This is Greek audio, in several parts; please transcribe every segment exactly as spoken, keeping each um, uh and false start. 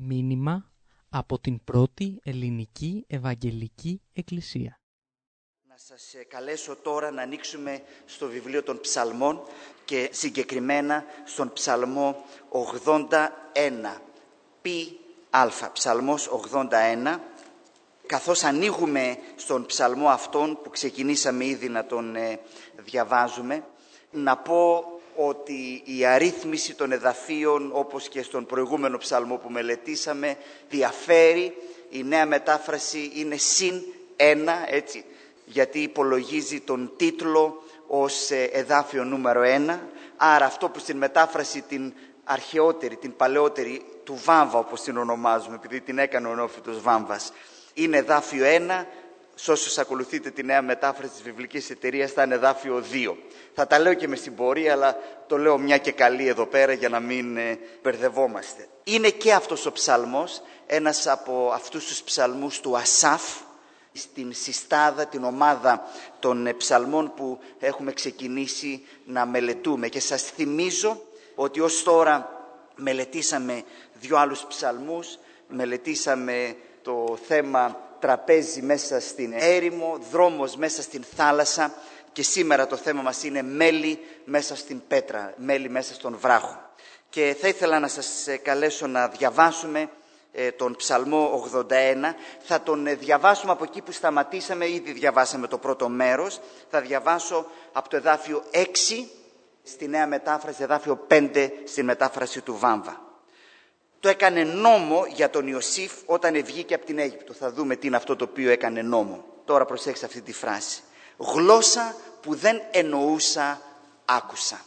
Μήνυμα από την πρώτη ελληνική Ευαγγελική Εκκλησία. Να σας καλέσω τώρα να ανοίξουμε στο βιβλίο των Ψαλμών και συγκεκριμένα στον Ψαλμό ογδόντα ένα. Πι αλφα, Ψαλμός ογδόντα ένα. Καθώς ανοίγουμε στον ψαλμό αυτόν που ξεκινήσαμε ήδη να τον ε, διαβάζουμε, να πω ότι η αρρύθμιση των εδαφίων, όπως και στον προηγούμενο ψαλμό που μελετήσαμε, διαφέρει. Η νέα μετάφραση είναι συν ένα, έτσι, γιατί υπολογίζει τον τίτλο ως εδάφιο νούμερο ένα. Άρα αυτό που στην μετάφραση την αρχαιότερη, την παλαιότερη του Βάμβα, όπως την ονομάζουμε, επειδή την έκανε ο νεόφυτος Βάμβας, είναι εδάφιο ένα. Σ' όσους ακολουθείτε τη νέα μετάφραση της βιβλικής εταιρείας θα είναι εδάφιο δύο. Θα τα λέω και με στην πορεία, αλλά το λέω μια και καλή εδώ πέρα για να μην ε, μπερδευόμαστε. Είναι και αυτός ο ψαλμός ένας από αυτούς τους ψαλμούς του Ασάφ, στην συστάδα, την ομάδα των ε, ψαλμών που έχουμε ξεκινήσει να μελετούμε. Και σας θυμίζω ότι ως τώρα μελετήσαμε δύο άλλους ψαλμούς, μελετήσαμε το θέμα τραπέζι μέσα στην έρημο, δρόμος μέσα στην θάλασσα, και σήμερα το θέμα μας είναι μέλι μέσα στην πέτρα, μέλι μέσα στον βράχο. Και θα ήθελα να σας καλέσω να διαβάσουμε ε, τον Ψαλμό ογδόντα ένα. Θα τον ε, διαβάσουμε από εκεί που σταματήσαμε, ήδη διαβάσαμε το πρώτο μέρος. Θα διαβάσω από το εδάφιο έξι στη νέα μετάφραση, εδάφιο πέντε στην μετάφραση του Βάμβα. Το έκανε νόμο για τον Ιωσήφ όταν βγήκε από την Αίγυπτο. Θα δούμε τι είναι αυτό το οποίο έκανε νόμο. Τώρα προσέξτε αυτή τη φράση. Γλώσσα που δεν εννοούσα άκουσα.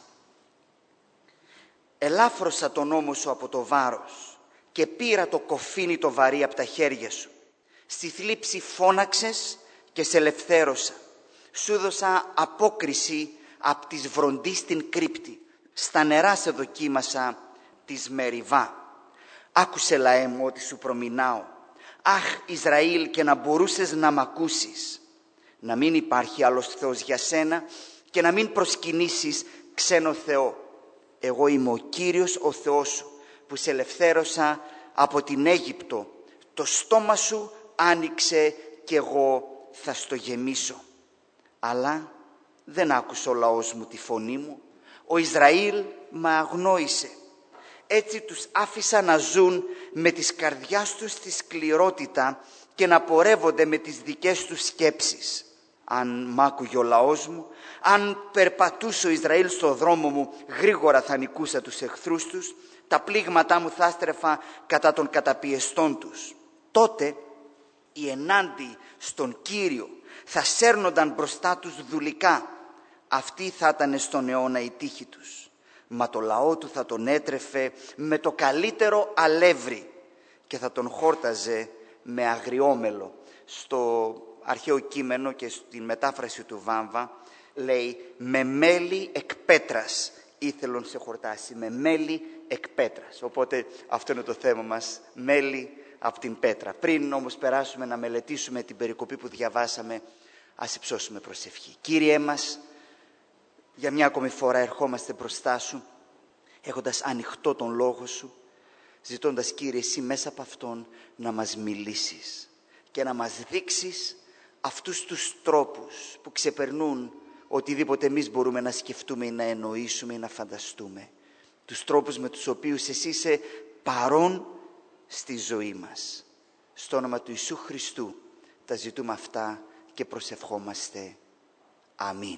Ελάφρωσα τον νόμο σου από το βάρος και πήρα το κοφίνι το βαρύ από τα χέρια σου. Στη θλίψη φώναξες και σε ελευθέρωσα. Σου δώσα απόκριση από της βροντής την κρύπτη. Στα νερά σε δοκίμασα της Μεριβά. Άκουσε λαέ μου ότι σου προμηνάω. Αχ Ισραήλ, και να μπορούσες να μ' ακούσεις. Να μην υπάρχει άλλος Θεός για σένα και να μην προσκυνήσεις ξένο Θεό. Εγώ είμαι ο Κύριος ο Θεός σου που σε ελευθέρωσα από την Αίγυπτο. Το στόμα σου άνοιξε και εγώ θα στο γεμίσω. Αλλά δεν άκουσε ο λαός μου τη φωνή μου. Ο Ισραήλ με αγνόησε. Έτσι τους άφησα να ζουν με τις καρδιάς τους τη σκληρότητα και να πορεύονται με τις δικές τους σκέψεις. Αν μ' άκουγε ο λαός μου, αν περπατούσε ο Ισραήλ στο δρόμο μου, γρήγορα θα νικούσα τους εχθρούς τους, τα πλήγματά μου θα στρέφα κατά των καταπιεστών τους. Τότε οι ενάντι στον Κύριο θα σέρνονταν μπροστά τους δουλικά. Αυτή θα ήταν στον αιώνα η τύχη τους. Μα το λαό του θα τον έτρεφε με το καλύτερο αλεύρι και θα τον χόρταζε με αγριόμελο. Στο αρχαίο κείμενο και στην μετάφραση του Βάμβα λέει με μέλι εκ πέτρας ήθελον σε χορτάσει, με μέλι εκ πέτρας. Οπότε αυτό είναι το θέμα μας, μέλι από την πέτρα. Πριν όμως περάσουμε να μελετήσουμε την περικοπή που διαβάσαμε, ας υψώσουμε προσευχή. Κύριέ μας, για μια ακόμη φορά ερχόμαστε μπροστά σου, έχοντας ανοιχτό τον λόγο σου, ζητώντας, Κύριε, εσύ μέσα από αυτόν να μας μιλήσεις και να μας δείξεις αυτούς τους τρόπους που ξεπερνούν οτιδήποτε εμείς μπορούμε να σκεφτούμε ή να εννοήσουμε ή να φανταστούμε. Τους τρόπους με τους οποίους εσύ είσαι παρόν στη ζωή μας. Στο όνομα του Ιησού Χριστού τα ζητούμε αυτά και προσευχόμαστε. Αμήν.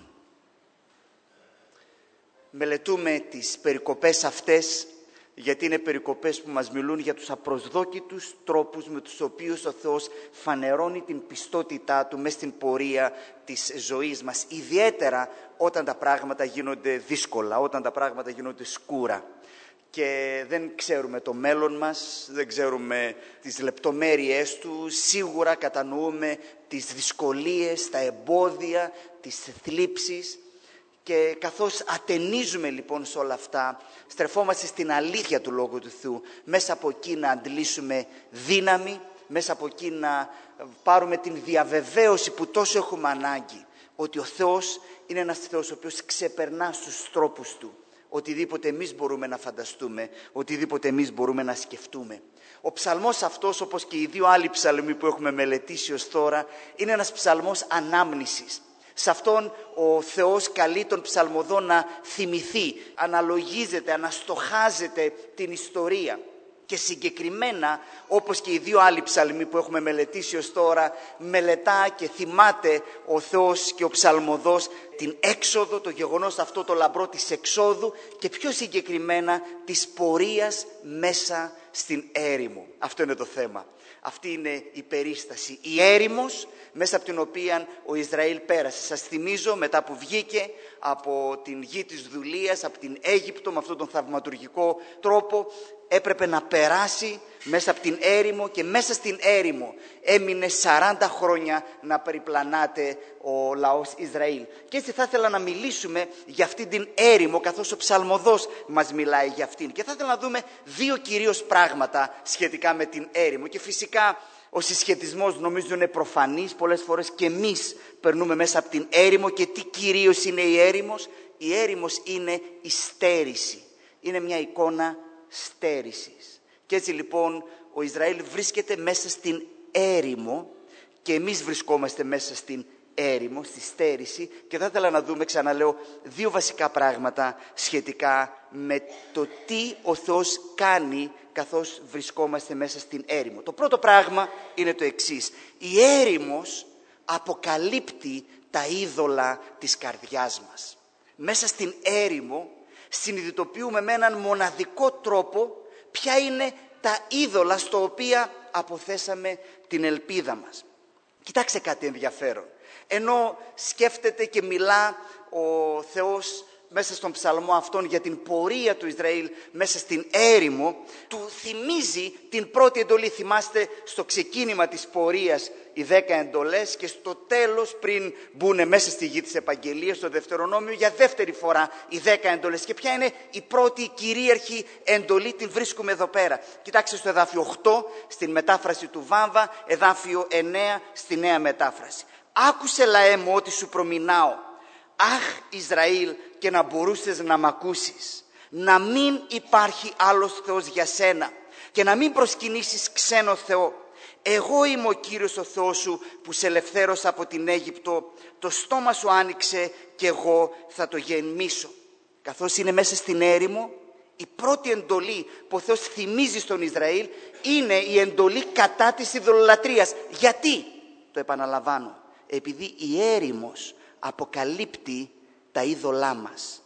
Μελετούμε τις περικοπές αυτές, γιατί είναι περικοπές που μας μιλούν για τους απροσδόκητους τρόπους με τους οποίους ο Θεός φανερώνει την πιστότητά Του μέσα στην πορεία της ζωής μας. Ιδιαίτερα όταν τα πράγματα γίνονται δύσκολα, όταν τα πράγματα γίνονται σκούρα και δεν ξέρουμε το μέλλον μας, δεν ξέρουμε τις λεπτομέρειές του, σίγουρα κατανοούμε τις δυσκολίες, τα εμπόδια, τις θλίψεις. Και καθώς ατενίζουμε λοιπόν σε όλα αυτά, στρεφόμαστε στην αλήθεια του Λόγου του Θεού, μέσα από εκεί να αντλήσουμε δύναμη, μέσα από εκεί να πάρουμε την διαβεβαίωση που τόσο έχουμε ανάγκη, ότι ο Θεός είναι ένας Θεός ο οποίος ξεπερνά στους τρόπους Του, οτιδήποτε εμείς μπορούμε να φανταστούμε, οτιδήποτε εμείς μπορούμε να σκεφτούμε. Ο ψαλμός αυτός, όπως και οι δύο άλλοι ψαλμοί που έχουμε μελετήσει ως τώρα, είναι ένας ψαλμός ανάμνησης. Σε αυτόν ο Θεός καλεί τον ψαλμοδό να θυμηθεί, αναλογίζεται, αναστοχάζεται την ιστορία. Και συγκεκριμένα, όπως και οι δύο άλλοι ψαλμοί που έχουμε μελετήσει ως τώρα, μελετά και θυμάται ο Θεός και ο ψαλμοδός την έξοδο, το γεγονός αυτό το λαμπρό της εξόδου και πιο συγκεκριμένα της πορείας μέσα στην έρημο. Αυτό είναι το θέμα. Αυτή είναι η περίσταση. Η έρημος μέσα από την οποία ο Ισραήλ πέρασε. Σας θυμίζω, μετά που βγήκε από την γη της δουλείας, από την Αίγυπτο με αυτόν τον θαυματουργικό τρόπο, έπρεπε να περάσει μέσα από την έρημο και μέσα στην έρημο έμεινε σαράντα χρόνια να περιπλανάται ο λαός Ισραήλ. Και έτσι θα ήθελα να μιλήσουμε για αυτή την έρημο, καθώς ο ψαλμοδός μας μιλάει για αυτήν. Και θα ήθελα να δούμε δύο κυρίως πράγματα σχετικά με την έρημο. Και φυσικά ο συσχετισμός νομίζω είναι προφανής. Πολλές φορές και εμείς περνούμε μέσα από την έρημο. Και τι κυρίως είναι η έρημος? Η έρημος είναι η στέρηση. Είναι μια εικόνα στέρησης. Και έτσι λοιπόν ο Ισραήλ βρίσκεται μέσα στην έρημο και εμείς βρισκόμαστε μέσα στην έρημο, στη στέρηση, και θα ήθελα να δούμε, ξαναλέω, δύο βασικά πράγματα σχετικά με το τι ο Θεός κάνει καθώς βρισκόμαστε μέσα στην έρημο. Το πρώτο πράγμα είναι το εξής. Η έρημος αποκαλύπτει τα είδωλα της καρδιάς μας. Μέσα στην έρημο συνειδητοποιούμε με έναν μοναδικό τρόπο ποια είναι τα είδωλα στο οποία αποθέσαμε την ελπίδα μας. Κοιτάξτε κάτι ενδιαφέρον. Ενώ σκέφτεται και μιλά ο Θεός μέσα στον ψαλμό αυτόν για την πορεία του Ισραήλ μέσα στην έρημο, του θυμίζει την πρώτη εντολή. Θυμάστε στο ξεκίνημα της πορείας οι δέκα εντολές και στο τέλος, πριν μπουν μέσα στη γη της Επαγγελίας, στο Δευτερονόμιο, για δεύτερη φορά οι δέκα εντολές. Και ποια είναι η πρώτη κυρίαρχη εντολή? Την βρίσκουμε εδώ πέρα. Κοιτάξτε στο εδάφιο οκτώ στην μετάφραση του Βάμβα, εδάφιο εννέα στη νέα μετάφραση. Άκουσε λαέ μου ότι σου προμηνάω. Αχ Ισραήλ, και να μπορούσες να μ' ακούσεις. Να μην υπάρχει άλλος Θεός για σένα και να μην προσκυνήσεις ξένο Θεό. Εγώ είμαι ο Κύριος ο Θεός σου που σε ελευθέρωσα από την Αίγυπτο. Το στόμα σου άνοιξε και εγώ θα το γεννήσω. Καθώς είναι μέσα στην έρημο, η πρώτη εντολή που ο Θεός θυμίζει στον Ισραήλ είναι η εντολή κατά της ειδωλολατρίας. Γιατί? Το επαναλαμβάνω. Επειδή η έρημος αποκαλύπτει τα είδωλά μας.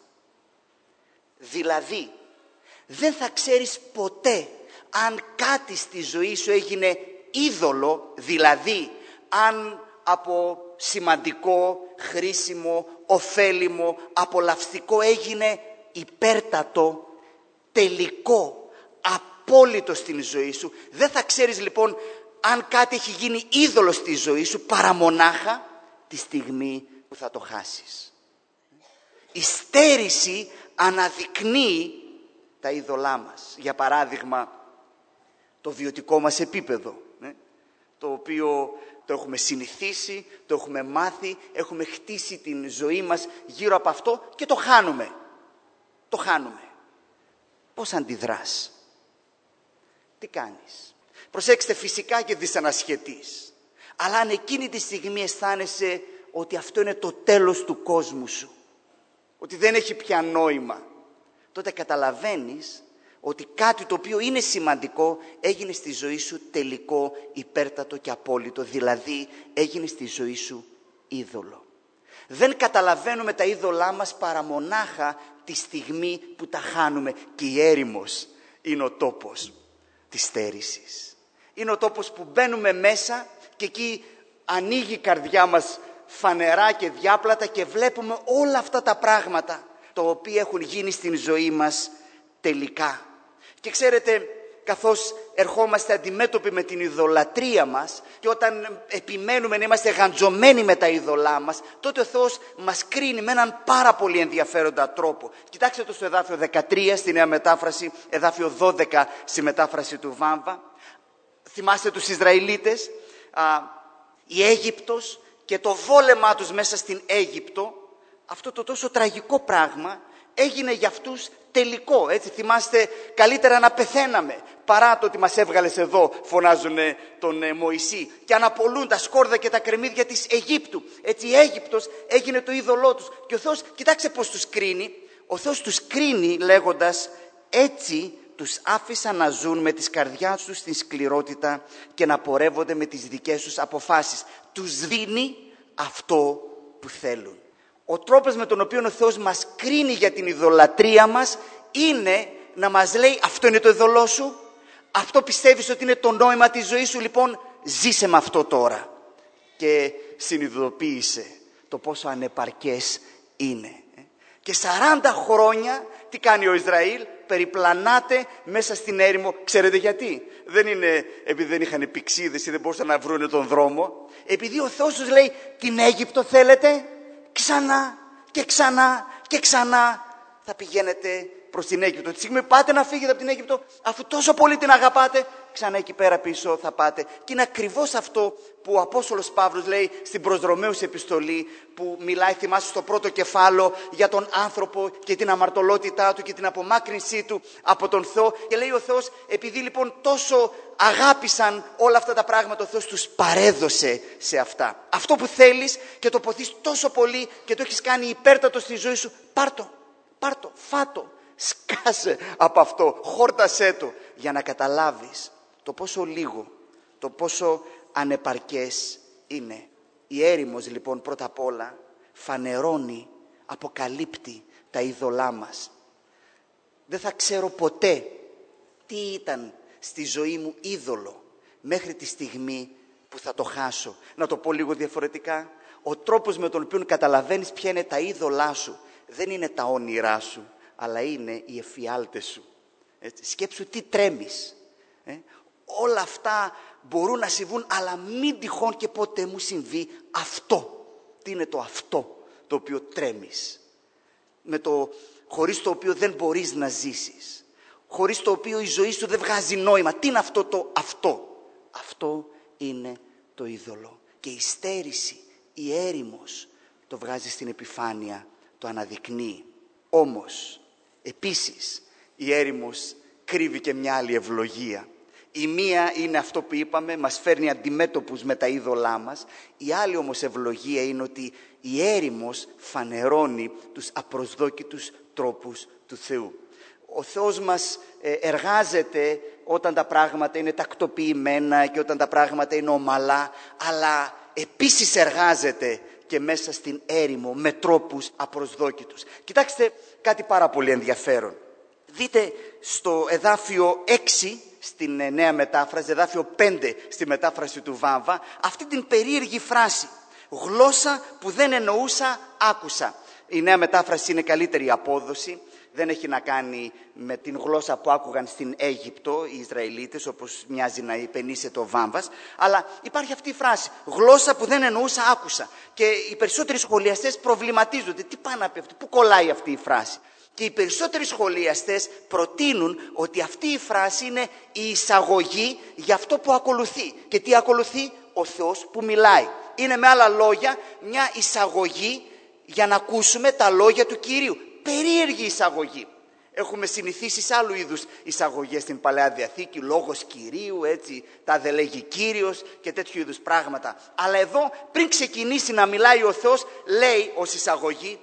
Δηλαδή, δεν θα ξέρεις ποτέ αν κάτι στη ζωή σου έγινε είδωλο, δηλαδή αν από σημαντικό, χρήσιμο, ωφέλιμο, απολαυστικό έγινε υπέρτατο, τελικό, απόλυτο στην ζωή σου. Δεν θα ξέρεις λοιπόν αν κάτι έχει γίνει είδωλο στη ζωή σου παρά μονάχα τη στιγμή που θα το χάσεις. Η στέρηση αναδεικνύει τα είδωλά μας. Για παράδειγμα, το βιωτικό μας επίπεδο, ναι, το οποίο το έχουμε συνηθίσει, το έχουμε μάθει, έχουμε χτίσει την ζωή μας γύρω από αυτό και το χάνουμε. Το χάνουμε. Πώς αντιδράς? Τι κάνεις? Προσέξτε, φυσικά και δυσανασχετείς. Αλλά αν εκείνη τη στιγμή αισθάνεσαι ότι αυτό είναι το τέλος του κόσμου σου, ότι δεν έχει πια νόημα, τότε καταλαβαίνεις ότι κάτι το οποίο είναι σημαντικό έγινε στη ζωή σου τελικό, υπέρτατο και απόλυτο, δηλαδή έγινε στη ζωή σου είδωλο. Δεν καταλαβαίνουμε τα είδωλά μας παρά μονάχα τη στιγμή που τα χάνουμε. Και η έρημος είναι ο τόπος της στέρησης. Είναι ο τόπος που μπαίνουμε μέσα και εκεί ανοίγει η καρδιά μας φανερά και διάπλατα και βλέπουμε όλα αυτά τα πράγματα τα οποία έχουν γίνει στην ζωή μας τελικά. Και ξέρετε, καθώς ερχόμαστε αντιμέτωποι με την ειδωλατρία μας και όταν επιμένουμε να είμαστε γαντζωμένοι με τα ειδωλά μας, τότε ο Θεός μας κρίνει με έναν πάρα πολύ ενδιαφέροντα τρόπο. Κοιτάξτε το στο εδάφιο δεκατρία στη νέα μετάφραση, εδάφιο δώδεκα στη μετάφραση του Βάμβα. Θυμάστε τους Ισραηλίτες, α, η Αίγυπτος και το βόλεμά τους μέσα στην Αίγυπτο, αυτό το τόσο τραγικό πράγμα έγινε για αυτούς τελικό. Έτσι, θυμάστε, καλύτερα να πεθαίναμε παρά το ότι μας έβγαλες εδώ, φωνάζουν τον ε, Μωυσή, και αναπολούν τα σκόρδα και τα κρεμμύδια της Αιγύπτου. Έτσι η Αίγυπτος έγινε το είδωλό τους. Και ο Θεός, κοιτάξτε πώς τους κρίνει. Ο Θεός τους κρίνει λέγοντας, έτσι τους άφησα να ζουν με τις καρδιάς τους στην σκληρότητα και να πορεύονται με τις δικές τους αποφάσεις. Τους δίνει αυτό που θέλουν. Ο τρόπος με τον οποίο ο Θεός μας κρίνει για την ειδωλατρία μας είναι να μας λέει, αυτό είναι το ειδωλό σου, αυτό πιστεύεις ότι είναι το νόημα της ζωής σου, λοιπόν ζήσε με αυτό τώρα. Και συνειδητοποίησε το πόσο ανεπαρκές είναι. Και σαράντα χρόνια τι κάνει ο Ισραήλ? Περιπλανάται μέσα στην έρημο. Ξέρετε γιατί? Δεν είναι επειδή δεν είχαν πηξίδες ή δεν μπορούσαν να βρουν τον δρόμο. Επειδή ο Θεός τους λέει, την Αίγυπτο θέλετε? Ξανά και ξανά και ξανά θα πηγαίνετε προς την Αίγυπτο. Τη στιγμή πάτε να φύγετε από την Αίγυπτο, αφού τόσο πολύ την αγαπάτε, ξανά εκεί πέρα πίσω θα πάτε. Και είναι ακριβώς αυτό που ο Απόστολος Παύλος λέει στην προς Ρωμαίους επιστολή, που μιλάει, θυμάσαι, στο πρώτο κεφάλαιο για τον άνθρωπο και την αμαρτωλότητά του και την απομάκρυνσή του από τον Θεό. Και λέει ο Θεός, επειδή λοιπόν τόσο αγάπησαν όλα αυτά τα πράγματα, ο Θεός τους παρέδωσε σε αυτά. Αυτό που θέλεις και το ποθείς τόσο πολύ και το έχεις κάνει υπέρτατο στη ζωή σου, πάρ' το, πάρ' το, φάτο. Σκάσε από αυτό, χόρτασέ το, για να καταλάβεις το πόσο λίγο, το πόσο ανεπαρκές είναι. Η έρημος λοιπόν πρώτα απ' όλα φανερώνει, αποκαλύπτει τα είδωλά μας. Δεν θα ξέρω ποτέ τι ήταν στη ζωή μου είδωλο μέχρι τη στιγμή που θα το χάσω. Να το πω λίγο διαφορετικά. Ο τρόπος με τον οποίο καταλαβαίνεις ποια είναι τα είδωλά σου δεν είναι τα όνειρά σου, αλλά είναι οι εφιάλτες σου. Έτσι, σκέψου τι τρέμεις. Ε? Όλα αυτά μπορούν να συμβούν, αλλά μην τυχόν και ποτέ μου συμβεί αυτό. Τι είναι το αυτό το οποίο τρέμεις? Με το, χωρίς το οποίο δεν μπορείς να ζήσεις. Χωρίς το οποίο η ζωή σου δεν βγάζει νόημα. Τι είναι αυτό το αυτό? Αυτό είναι το είδωλο. Και η στέρηση, η έρημος το βγάζει στην επιφάνεια, το αναδεικνύει. Όμως, επίσης, η έρημος κρύβει και μια άλλη ευλογία. Η μία είναι αυτό που είπαμε, μας φέρνει αντιμέτωπους με τα είδωλά μας. Η άλλη όμως ευλογία είναι ότι η έρημος φανερώνει τους απροσδόκητους τρόπους του Θεού. Ο Θεός μας εργάζεται όταν τα πράγματα είναι τακτοποιημένα και όταν τα πράγματα είναι ομαλά, αλλά επίσης εργάζεται και μέσα στην έρημο με τρόπους απροσδόκητους. Κοιτάξτε κάτι πάρα πολύ ενδιαφέρον. Δείτε στο εδάφιο έξι στην νέα μετάφραση, εδάφιο πέντε στη μετάφραση του Βάμβα, αυτή την περίεργη φράση. Γλώσσα που δεν εννοούσα άκουσα. Η νέα μετάφραση είναι καλύτερη απόδοση. Δεν έχει να κάνει με την γλώσσα που άκουγαν στην Αίγυπτο οι Ισραηλίτες, όπως μοιάζει να υπενήσεται ο Βάμβας. Αλλά υπάρχει αυτή η φράση, γλώσσα που δεν εννοούσα άκουσα. Και οι περισσότεροι σχολιαστές προβληματίζονται. Τι πάει να πει αυτό, πού κολλάει αυτή η φράση? Και οι περισσότεροι σχολιαστές προτείνουν ότι αυτή η φράση είναι η εισαγωγή για αυτό που ακολουθεί. Και τι ακολουθεί? Ο Θεός που μιλάει. Είναι με άλλα λόγια μια εισαγωγή για να ακούσουμε τα λόγια του Κυρίου. Περίεργη εισαγωγή. Έχουμε συνηθίσει σε άλλου είδους εισαγωγές στην Παλαιά Διαθήκη, λόγος Κυρίου, έτσι, τάδε λέγει Κύριος και τέτοιου είδους πράγματα. Αλλά εδώ, πριν ξεκινήσει να μιλάει ο Θεός, λέει ως εισαγωγή,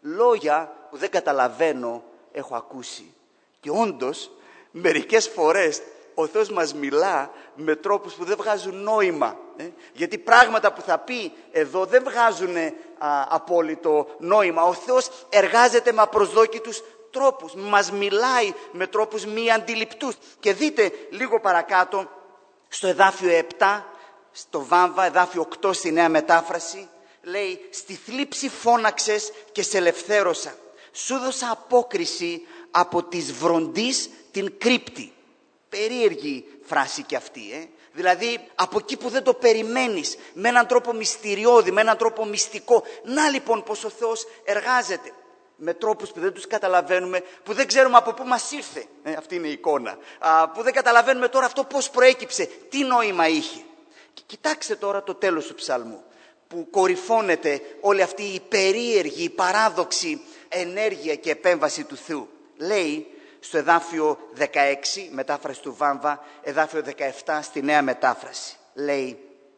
λόγια που δεν καταλαβαίνω έχω ακούσει. Και όντως, μερικές φορές ο Θεός μας μιλά με τρόπους που δεν βγάζουν νόημα. Ε? Γιατί πράγματα που θα πει εδώ δεν βγάζουν α, απόλυτο νόημα. Ο Θεός εργάζεται με απροσδόκητους τρόπους. Μας μιλάει με τρόπους μη αντιληπτούς. Και δείτε λίγο παρακάτω στο εδάφιο επτά, στο Βάμβα, εδάφιο οκτώ στη νέα μετάφραση, λέει «Στη θλίψη φώναξες και σε ελευθέρωσα. Σου δώσα απόκριση από τις βροντείς την κρύπτη». Περίεργη φράση κι αυτή, ε? Δηλαδή από εκεί που δεν το περιμένεις, με έναν τρόπο μυστηριώδη, με έναν τρόπο μυστικό. Να λοιπόν πως ο Θεός εργάζεται με τρόπους που δεν τους καταλαβαίνουμε, που δεν ξέρουμε από πού μας ήρθε. Ε, αυτή είναι η εικόνα. Α, που δεν καταλαβαίνουμε τώρα αυτό πώς προέκυψε, τι νόημα είχε. Και κοιτάξτε τώρα το τέλος του ψαλμού, που κορυφώνεται όλη αυτή η περίεργη, η παράδοξη ενέργεια και επέμβαση του Θεού. Λέει στο εδάφιο δεκαέξι, μετάφραση του Βάμβα, εδάφιο δεκαεπτά στη νέα μετάφραση. Λέει,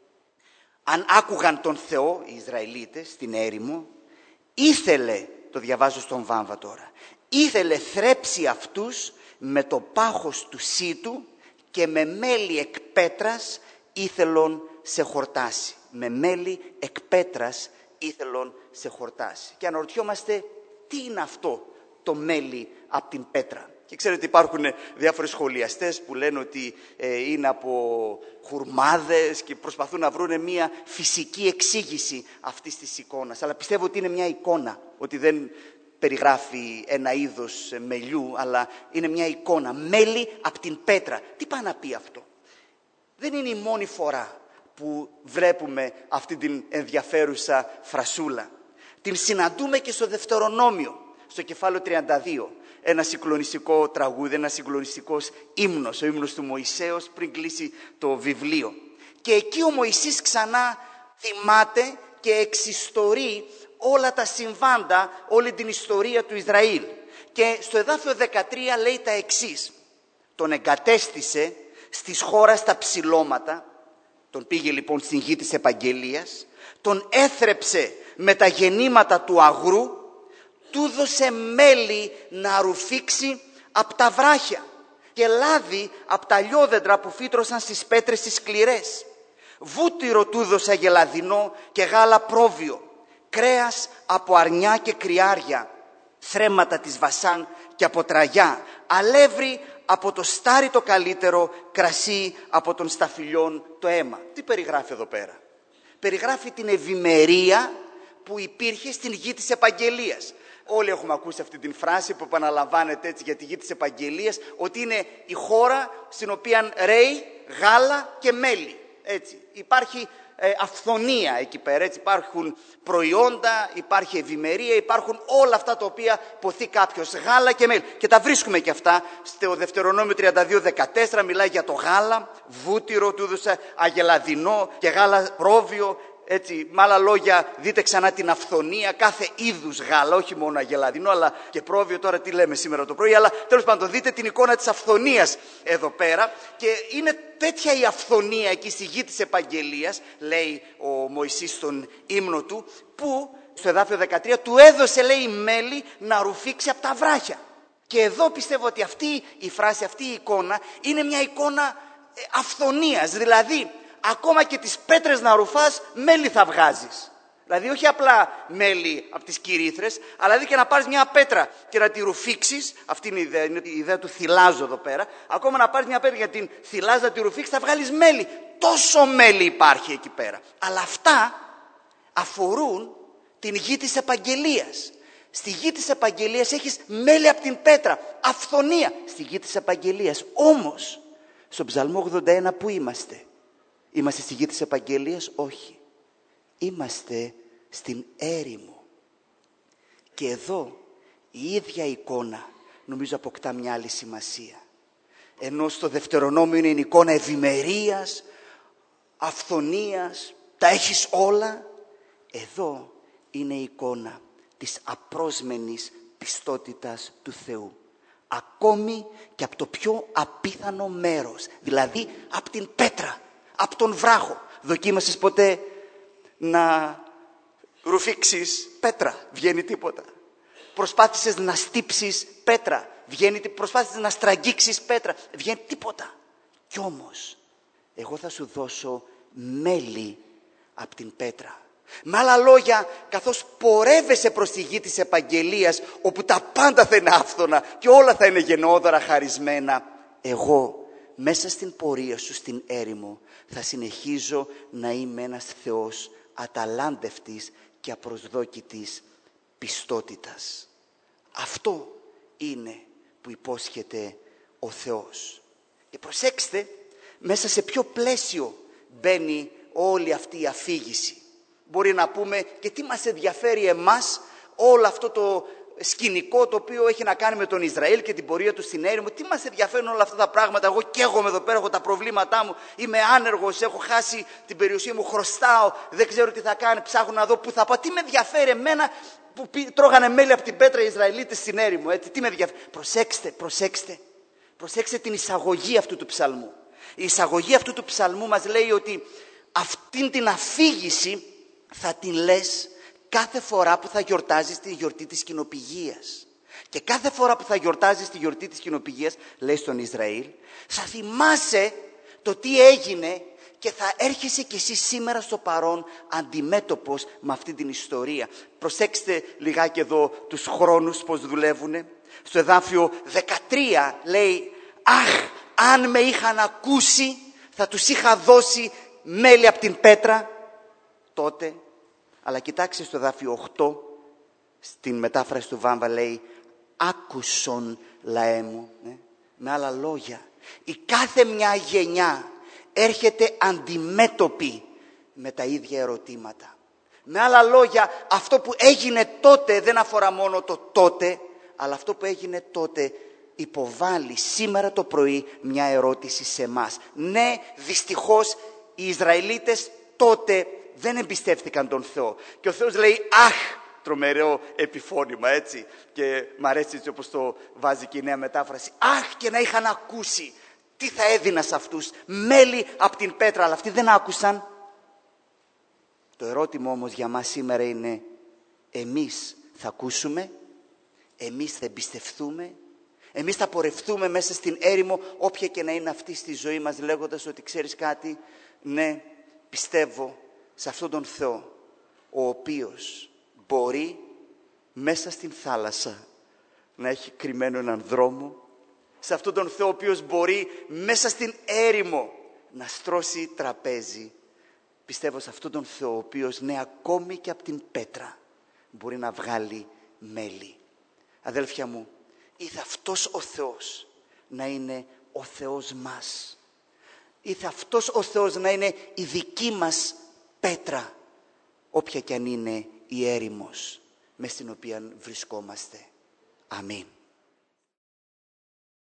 αν άκουγαν τον Θεό, οι Ισραηλίτες, στην έρημο, ήθελε, το διαβάζω στον Βάμβα τώρα, ήθελε θρέψει αυτούς με το πάχος του σύτου και με μέλι εκ πέτρας ήθελον σε χορτάσει. Με μέλι εκ πέτρας ήθελον σε χορτάσει. Και αναρωτιόμαστε τι είναι αυτό το μέλι από την πέτρα. Και ξέρετε υπάρχουν διάφοροι σχολιαστές που λένε ότι ε, είναι από χουρμάδες και προσπαθούν να βρουν μια φυσική εξήγηση αυτής της εικόνας. Αλλά πιστεύω ότι είναι μια εικόνα, ότι δεν περιγράφει ένα είδος μελιού, αλλά είναι μια εικόνα. Μέλι από την πέτρα. Τι πάει να πει αυτό? Δεν είναι η μόνη φορά που βλέπουμε αυτή την ενδιαφέρουσα φρασούλα. Την συναντούμε και στο Δευτερονόμιο, στο κεφάλαιο τριάντα δύο. Ένα συγκλονιστικό τραγούδι, ένα συγκλονιστικός ύμνος, ο ύμνος του Μωυσέως πριν κλείσει το βιβλίο. Και εκεί ο Μωυσής ξανά θυμάται και εξιστορεί όλα τα συμβάντα, όλη την ιστορία του Ισραήλ. Και στο εδάφιο δεκατρία λέει τα εξής. Τον εγκατέστησε στις χώρας τα ψηλώματα, τον πήγε λοιπόν στην γη της επαγγελίας, τον έθρεψε με τα γεννήματα του αγρού, του δώσε μέλι να ρουφήξει από τα βράχια και λάδι από τα λιόδεντρα που φύτρωσαν στις πέτρες τις σκληρές. Βούτυρο του δώσα γελαδινό και γάλα πρόβιο, κρέας από αρνιά και κρυάρια, θρέματα της Βασάν και από τραγιά, αλεύρι από το στάρι το καλύτερο, κρασί από των σταφυλιών το αίμα. Τι περιγράφει εδώ πέρα? Περιγράφει την ευημερία που υπήρχε στην γη της επαγγελίας. Όλοι έχουμε ακούσει αυτή την φράση που επαναλαμβάνεται έτσι για τη γη της επαγγελίας, ότι είναι η χώρα στην οποία ρέει γάλα και μέλι. Έτσι. Υπάρχει ε, αυθονία εκεί πέρα, έτσι. Υπάρχουν προϊόντα, υπάρχει ευημερία, υπάρχουν όλα αυτά τα οποία ποθεί κάποιος, γάλα και μέλι. Και τα βρίσκουμε και αυτά στο Δευτερονόμιο τριάντα δύο δεκατέσσερα, μιλάει για το γάλα, βούτυρο του έδωσε αγελαδινό και γάλα πρόβιο. Έτσι, με άλλα λόγια, δείτε ξανά την αυθονία, κάθε είδους γάλα, όχι μόνο αγελαδινό, αλλά και πρόβιο. Τώρα τι λέμε σήμερα το πρωί, αλλά τέλος πάντων, δείτε την εικόνα της αυθονίας εδώ πέρα. Και είναι τέτοια η αυθονία εκεί στη γη της επαγγελίας, λέει ο Μωυσής στον ύμνο του, που στο εδάφιο δεκατρία του έδωσε, λέει, μέλι να ρουφήξει από τα βράχια. Και εδώ πιστεύω ότι αυτή η φράση, αυτή η εικόνα, είναι μια εικόνα αυθονίας, δηλαδή ακόμα και τις πέτρες να ρουφάς, μέλι θα βγάζεις. Δηλαδή όχι απλά μέλι από τις κυρίθρες, αλλά δηλαδή και να πάρεις μια πέτρα και να τη ρουφήξεις. Αυτή είναι η ιδέα, είναι η ιδέα του θυλάζω εδώ πέρα. Ακόμα να πάρεις μια πέτρα για την θυλάζ να τη ρουφήξεις, θα βγάλεις μέλι. Τόσο μέλι υπάρχει εκεί πέρα. Αλλά αυτά αφορούν την γη της επαγγελίας. Στη γη της επαγγελίας έχεις μέλι από την πέτρα. Αυθονία στη γη της επαγγελίας. Όμως, στον Ψαλμό ογδόντα ένα που είμαστε? Είμαστε στη γη της επαγγελίας? Όχι. Είμαστε στην έρημο. Και εδώ η ίδια εικόνα νομίζω αποκτά μια άλλη σημασία. Ενώ στο Δευτερονόμιο είναι η εικόνα ευημερίας, αυθονίας, τα έχεις όλα. Εδώ είναι η εικόνα της απρόσμενης πιστότητας του Θεού. Ακόμη και από το πιο απίθανο μέρος, δηλαδή από την πέτρα, από τον βράχο. Δοκίμασες ποτέ να ρουφήξεις πέτρα? Βγαίνει τίποτα. Προσπάθησες να στύψεις πέτρα? Βγαίνει τίποτα. Προσπάθησες να στραγγίξεις πέτρα? Βγαίνει τίποτα. Κι όμως, εγώ θα σου δώσω μέλι από την πέτρα. Με άλλα λόγια, καθώς πορεύεσαι προς τη γη της επαγγελίας, όπου τα πάντα θα είναι άφθονα και όλα θα είναι γενναιόδωρα χαρισμένα, εγώ μέσα στην πορεία σου στην έρημο θα συνεχίζω να είμαι ένας Θεός αταλάντευτης και απροσδόκητης πιστότητας. Αυτό είναι που υπόσχεται ο Θεός. Και προσέξτε μέσα σε ποιο πλαίσιο μπαίνει όλη αυτή η αφήγηση. Μπορεί να πούμε και τι μας ενδιαφέρει εμάς όλο αυτό το σκηνικό το οποίο έχει να κάνει με τον Ισραήλ και την πορεία του στην έρημο. Τι μας ενδιαφέρουν όλα αυτά τα πράγματα? Εγώ καίγομαι εδώ πέρα, έχω τα προβλήματά μου, είμαι άνεργος, έχω χάσει την περιουσία μου, χρωστάω, δεν ξέρω τι θα κάνει, ψάχνω να δω πού θα πάω. Τι με ενδιαφέρει εμένα που τρώγανε μέλι από την πέτρα οι Ισραηλίτες στην έρημο? Έτσι, τι με ενδιαφέρει? Προσέξτε, προσέξτε, προσέξτε την εισαγωγή αυτού του ψαλμού. Η εισαγωγή αυτού του ψαλμού μας λέει ότι αυτήν την αφήγηση θα την λες κάθε φορά που θα γιορτάζεις τη γιορτή της κοινοπηγίας. Και κάθε φορά που θα γιορτάζεις τη γιορτή της κοινοπηγίας, λέει στον Ισραήλ, θα θυμάσαι το τι έγινε και θα έρχεσαι κι εσύ σήμερα στο παρόν αντιμέτωπος με αυτή την ιστορία. Προσέξτε λιγάκι εδώ τους χρόνους πώς δουλεύουνε. Στο εδάφιο δεκατρία λέει, αχ, αν με είχαν ακούσει θα τους είχα δώσει μέλι από την πέτρα τότε. Αλλά κοιτάξτε στο εδάφιο οκτώ, στην μετάφραση του Βάμβα λέει, άκουσον λαέ μου. Ναι. Με άλλα λόγια, η κάθε μια γενιά έρχεται αντιμέτωπη με τα ίδια ερωτήματα. Με άλλα λόγια, αυτό που έγινε τότε δεν αφορά μόνο το τότε, αλλά αυτό που έγινε τότε υποβάλλει σήμερα το πρωί μια ερώτηση σε εμάς. Ναι, δυστυχώς οι Ισραηλίτες τότε δεν εμπιστεύτηκαν τον Θεό. Και ο Θεός λέει, αχ, τρομερό επιφώνημα, έτσι. Και μ' αρέσει έτσι όπως το βάζει και η νέα μετάφραση. Αχ, και να είχαν ακούσει. Τι θα έδινα σε αυτούς? Μέλι από την πέτρα, αλλά αυτοί δεν άκουσαν. Το ερώτημα όμως για μας σήμερα είναι, εμείς θα ακούσουμε, εμείς θα εμπιστευτούμε, εμείς θα πορευτούμε μέσα στην έρημο, όποια και να είναι αυτή στη ζωή μας, λέγοντας ότι ξέρεις κάτι, ναι, πιστεύω σε αυτόν τον Θεό, ο οποίος μπορεί μέσα στην θάλασσα να έχει κρυμμένο έναν δρόμο, σε αυτόν τον Θεό ο οποίος μπορεί μέσα στην έρημο να στρώσει τραπέζι. Πιστεύω σε αυτόν τον Θεό ο οποίος, ναι, ακόμη και από την πέτρα μπορεί να βγάλει μέλι. Αδέλφια μου, ήθε αυτός ο Θεός να είναι ο Θεός μας. Ήθε αυτός ο Θεός να είναι η δική μας πέτρα, όποια κι αν είναι η έρημος μες στην οποία βρισκόμαστε. Αμήν.